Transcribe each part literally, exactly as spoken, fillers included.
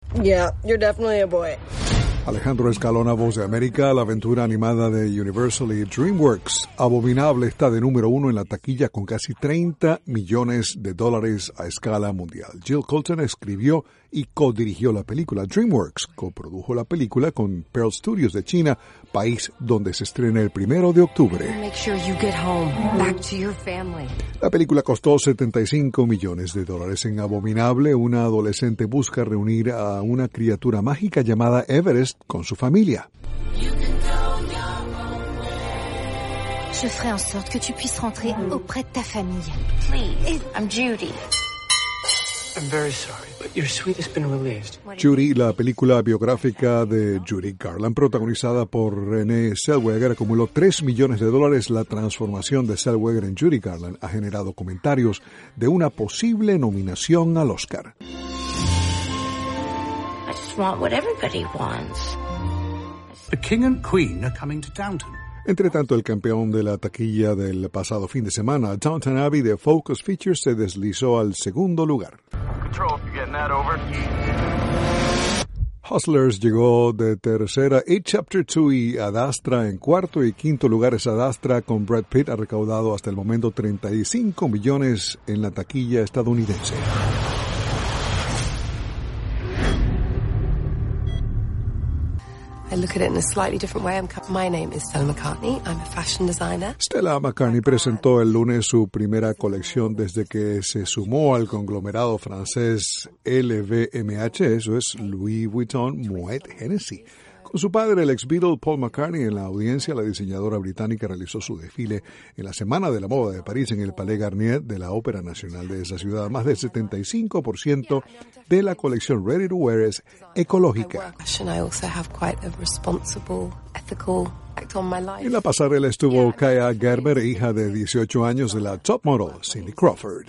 Yeah, you're definitely a boy. Alejandro Escalona, Voz de América. La aventura animada de Universal y DreamWorks, Abominable, está de número uno en la taquilla con casi treinta millones de dólares a escala mundial. Jill Colton escribió y codirigió la película. DreamWorks coprodujo la película con Pearl Studios de China, país donde se estrena el primero de octubre. Make sure you get home, back to your family. La película costó setenta y cinco millones de dólares. En Abominable, una adolescente busca reunir a una criatura mágica llamada Everest con su familia. Je ferai en sorte que tu puisses rentrer auprès de ta famille. Please, I'm Judy. I'm very sorry, but your suite has been released. Judy, la película biográfica de Judy Garland, protagonizada por Renée Zellweger, acumuló tres millones de dólares. La transformación de Zellweger en Judy Garland ha generado comentarios de una posible nominación al Oscar. I just want what everybody wants. The King and Queen are coming to Downton. Entre tanto, el campeón de la taquilla del pasado fin de semana, Downton Abbey de Focus Features, se deslizó al segundo lugar. Control, you getting that over? Hustlers llegó de tercera, It Chapter dos y Ad Astra en cuarto y quinto lugares. Ad Astra con Brad Pitt ha recaudado hasta el momento treinta y cinco millones en la taquilla estadounidense. I look at it in a slightly different way. I'm, my name is Stella McCartney. I'm a fashion designer. Stella McCartney presentó el lunes su primera colección desde que se sumó al conglomerado francés L V M H, eso es Louis Vuitton Moet Hennessy. Con su padre, el ex Beatle Paul McCartney, en la audiencia, la diseñadora británica realizó su desfile en la Semana de la Moda de París en el Palais Garnier de la Ópera Nacional de esa ciudad. Más del setenta y cinco por ciento de la colección Ready to Wear es ecológica. En la pasarela estuvo Kaya Gerber, hija de dieciocho años de la top model Cindy Crawford.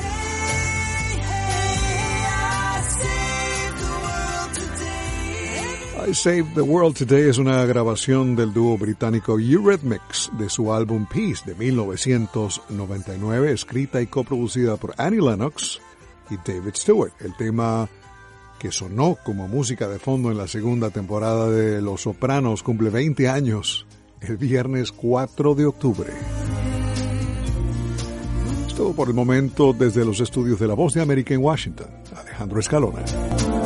I Saved the World Today es una grabación del dúo británico Eurythmics de su álbum Peace de mil novecientos noventa y nueve, escrita y coproducida por Annie Lennox y David Stewart. El tema que sonó como música de fondo en la segunda temporada de Los Sopranos cumple veinte años el viernes cuatro de octubre. Es todo por el momento desde los estudios de La Voz de América en Washington. Alejandro Escalona.